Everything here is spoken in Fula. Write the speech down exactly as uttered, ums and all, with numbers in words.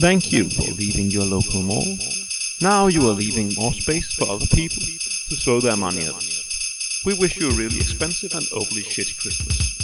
Thank you for leaving your local mall. Now you are leaving more space for other people to throw their money at. We wish you a really expensive and overly shitty Christmas.